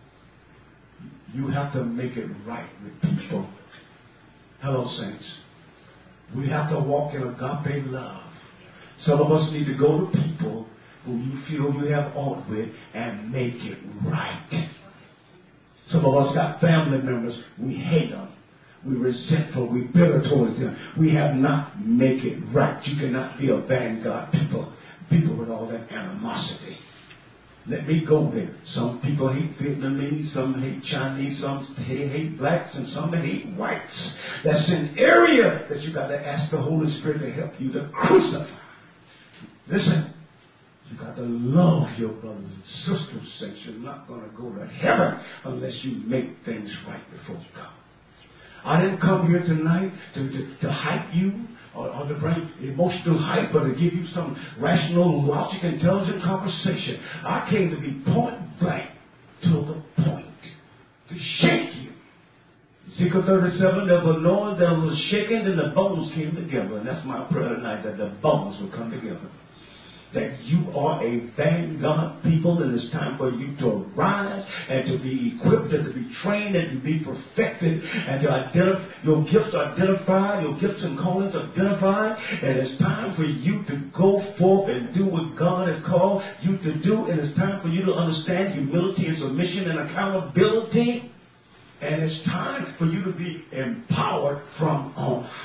You have to make it right with people. Hello, saints. We have to walk in agape love. Some of us need to go to people who you feel you have aught with and make it right. Some of us got family members. We hate them. We resentful. We bitter towards them. We have not make it right. You cannot be a vanguard people. People with all that animosity. Let me go there. Some people hate Vietnamese, some hate Chinese, some hate, hate blacks, and some hate whites. That's an area that you got to ask the Holy Spirit to help you to crucify. Listen, you got to love your brothers and sisters, since you're not going to go to heaven unless you make things right before God. I didn't come here tonight to, to, to hype you or, or to bring emotional hype, but to give you some rational, logic, intelligent conversation. I came to be point blank to the point, to shake you. Ezekiel thirty-seven, there was a noise that was shaking, and the bones came together. And that's my prayer tonight, that the bones will come together. That you are a vanguard people, and it's time for you to rise and to be equipped and to be trained and to be perfected and to identify your gifts are identified, your gifts and callings are identified, and it's time for you to go forth and do what God has called you to do, and it's time for you to understand humility and submission and accountability, and it's time for you to be empowered from on high.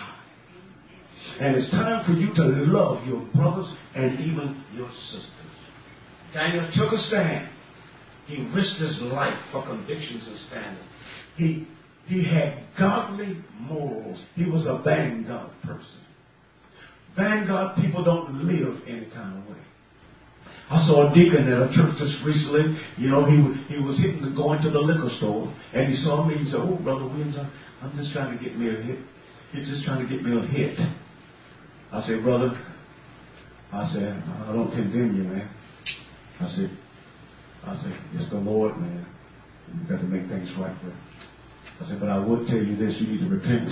And it's time for you to love your brothers and even your sisters. Daniel took a stand. He risked his life for convictions and standing. He, he had godly morals. He was a vanguard person. Vanguard people don't live any kind of way. I saw a deacon at a church just recently. You know, he was, he was hitting the, going to the liquor store. And he saw me and he said, oh, Brother Williams, I'm just trying to get me a hit. He's just trying to get me a hit. I said, brother, I said, I don't condemn you, man. I said, I said, it's the Lord, man. You got to make things right with. I said, but I would tell you this, you need to repent.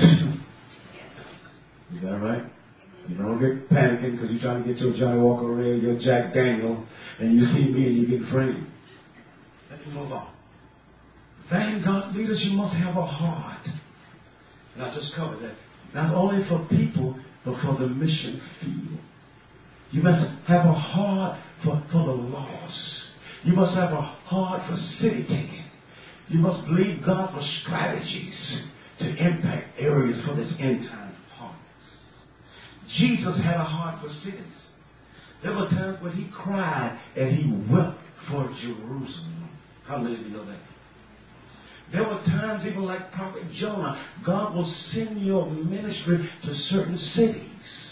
Is that right? You don't get panicking because you're trying to get your Johnny Walker Red, your Jack Daniel, and you see me and you get afraid. Let me move on. Thank God, leaders, you must have a heart. And I just covered that. Not only for people, but for the mission field. You must have a heart for, for the lost. You must have a heart for city taking. You must believe God for strategies to impact areas for this end time harvest. Jesus had a heart for cities. There were times when he cried and he wept for Jerusalem. How many of you know that? There were times, even like Prophet Jonah, God will send your ministry to certain cities.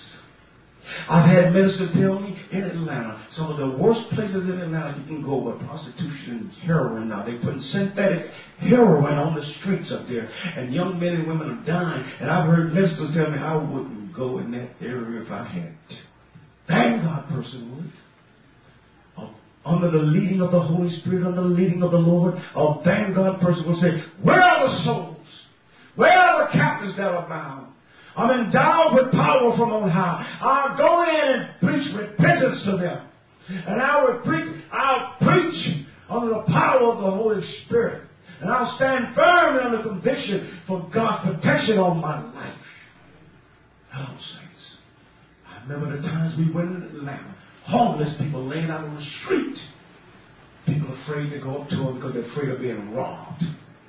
I've had ministers tell me in Atlanta, some of the worst places in Atlanta you can go where prostitution and heroin now. They're putting synthetic heroin on the streets up there. And young men and women are dying. And I've heard ministers tell me I wouldn't go in that area if I had to. Thank God person would. Under the leading of the Holy Spirit, under the leading of the Lord, a thank God person will say, where are the souls? Where are the captives that are bound? I'm endowed with power from on high. I'll go in and preach repentance to them. And I will preach, I'll preach under the power of the Holy Spirit. And I'll stand firm under conviction for God's protection on my life. Hello, saints. I remember the times we went in Atlanta. Homeless people laying out on the street. People afraid to go up to them because they're afraid of being robbed.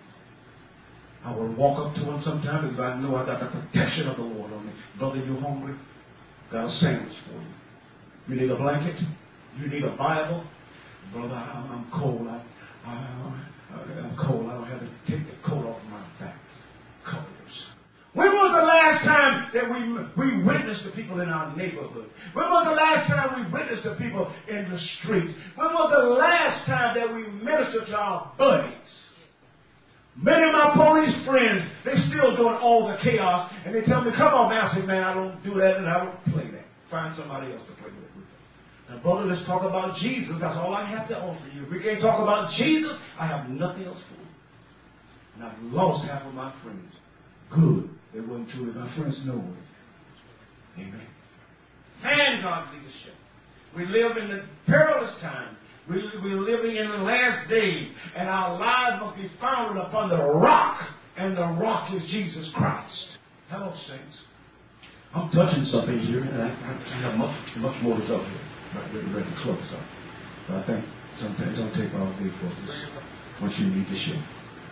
I would walk up to them sometimes because I know I got the protection of the Lord on me. Brother, you hungry? Got a sandwich for you. You need a blanket? You need a Bible? Brother, I'm, I'm cold. I, I, I'm cold. I don't have to take the coat off my back. Colors. When was the last time that we we witnessed to people in our neighborhood? When was the last time we witnessed to people in the street? When was the last time that we ministered to our buddies? Many of my police friends, they still doing all the chaos, and they tell me, come on, man. I say, man, I don't do that and I don't play that. Find somebody else to play with it. Now, brother, let's talk about Jesus. That's all I have to offer you. If we can't talk about Jesus, I have nothing else for you. And I've lost half of my friends. Good. They weren't truly my friends, no way. Amen. And God's leadership. We live in the perilous time. We, we're living in the last days, and our lives must be founded upon the rock, and the rock is Jesus Christ. Hello, saints. I'm touching something here, and I, I have much, much more to go here. I'm getting ready to close up. But I think sometimes don't take all day for this. What you need to share.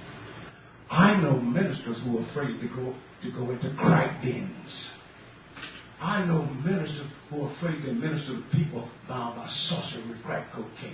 I know ministers who are afraid to go to go into crack dens. I know ministers who are afraid to minister to people bound by sorcery with crack cocaine.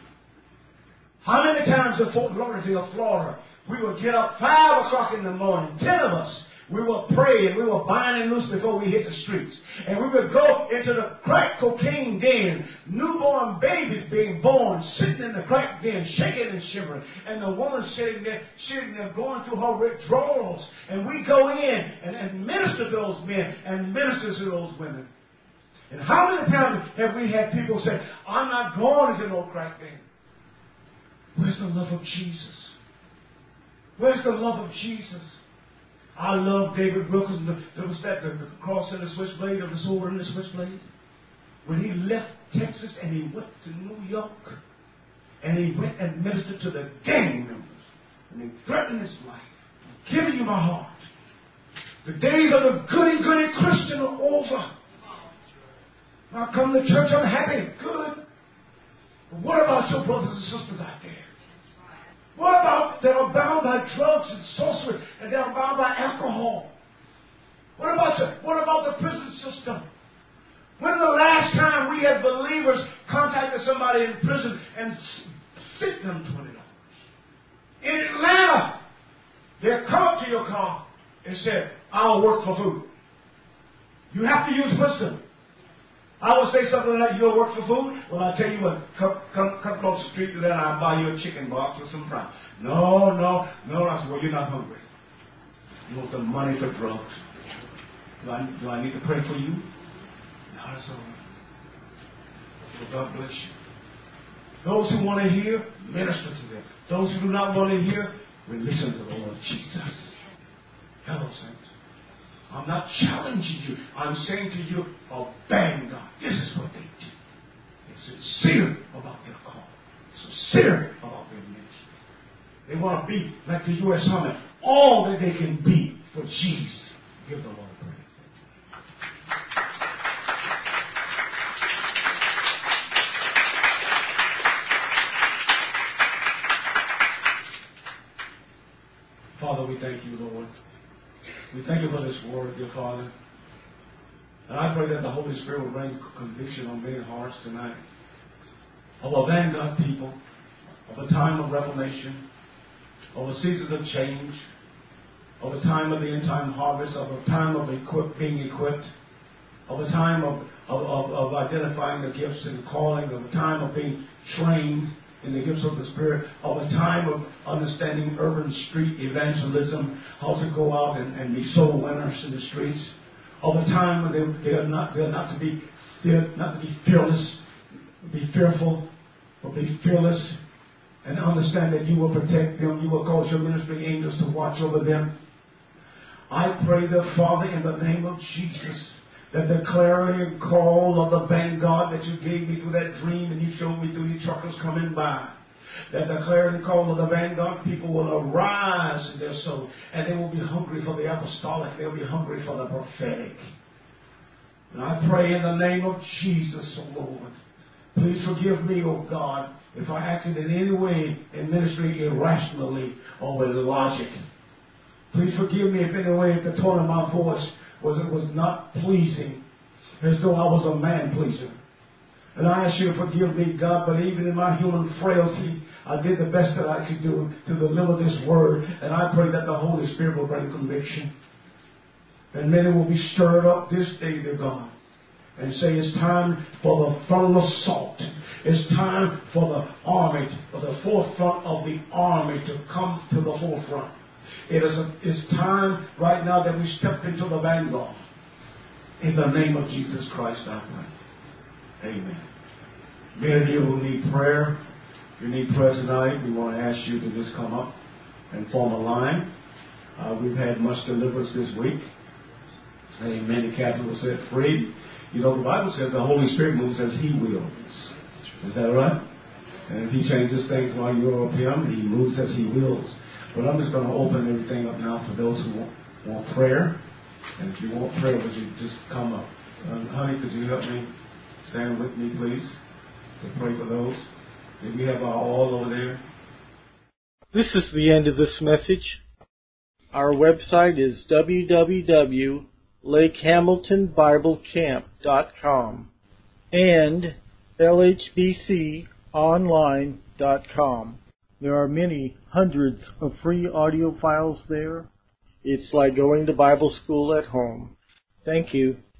How many times in Fort Lauderdale, Florida, we would get up five o'clock in the morning, ten of us, we would pray and we would bind and loose before we hit the streets. And we would go into the crack cocaine den, newborn babies being born, sitting in the crack den, shaking and shivering. And the woman sitting there, sitting there going through her withdrawals. And we go in and, and minister to those men and minister to those women. And how many times have we had people say, I'm not going into no crack den? Where's the love of Jesus? Where's the love of Jesus? I love David Brooks. There was that the, the cross and the switchblade, or the sword and the switchblade. When he left Texas and he went to New York, and he went and ministered to the gang members, and he threatened his life. I'm giving you my heart. The days of the goody goody Christian are over. When I come to church, I'm happy, good. But what about your brothers and sisters out there? What about that are bound by drugs and sorcery, and that are bound by alcohol? What about the, what about the prison system? When the last time we as believers contacted somebody in prison and sent them twenty dollars? In Atlanta, they'll come up to your car and say, I'll work for food. You have to use wisdom. I would say something like, you'll work for food? Well, I'll tell you what, come, come, come across the street to that and I'll buy you a chicken box with some fries. No, no, no. I said, well, you're not hungry. You want the money for drugs. Do I, do I need to pray for you? No, that's all right. So God bless you. Those who want to hear, minister to them. Those who do not want to hear, we listen to the Lord Jesus. Hello, saints. I'm not challenging you. I'm saying to you, obey God. This is what they do. They're sincere about their call. Sincere about their ministry. They want to be like the U S Army. All that they can be for Jesus. Give the Lord praise. Father, we thank you, Lord. We thank you for this word, dear Father. And I pray that the Holy Spirit will bring conviction on many hearts tonight of a vanguard people, of a time of revelation, of a season of change, of a time of the end time harvest, of a time of equip, being equipped, of a time of, of, of, of identifying the gifts and calling, of a time of being trained in the gifts of the Spirit, of a time of understanding urban street evangelism, how to go out and, and be soul winners in the streets, of a time when they, they are not they are not to be they are not to be fearless, be fearful, but be fearless, and understand that you will protect them, you will cause your ministering angels to watch over them. I pray that, Father, in the name of Jesus, that the clarion call of the vanguard that you gave me through that dream and you showed me through your truckers coming by, that the clarion call of the vanguard people will arise in their soul and they will be hungry for the apostolic, they'll be hungry for the prophetic. And I pray in the name of Jesus, O Lord, please forgive me, O God, if I acted in any way in ministry irrationally or with logic. Please forgive me if in any way if the tone of my voice was it was not pleasing, as though I was a man pleaser. And I ask you to forgive me, God, but even in my human frailty, I did the best that I could do to deliver this word. And I pray that the Holy Spirit will bring conviction. And many will be stirred up this day, dear God, and say it's time for the frontal assault. It's time for the army, for the forefront of the army to come to the forefront. It is a, it's time right now that we step into the vanguard. In the name of Jesus Christ, I pray. Amen. Many of you who need prayer, you need prayer tonight, we want to ask you to just come up and form a line. Uh, we've had much deliverance this week. Amen. The captive was set free. You know, the Bible says the Holy Spirit moves as He wills. Is that right? And if He changes things while you're of Him, He moves as He wills. But I'm just going to open everything up now for those who want, want prayer. And if you want prayer, would you just come up? Um, honey, could you help me? Stand with me, please, to pray for those. If we have our all over there. This is the end of this message. Our website is w w w dot lake hamilton bible camp dot com and l h b c online dot com. There are many hundreds of free audio files there. It's like going to Bible school at home. Thank you.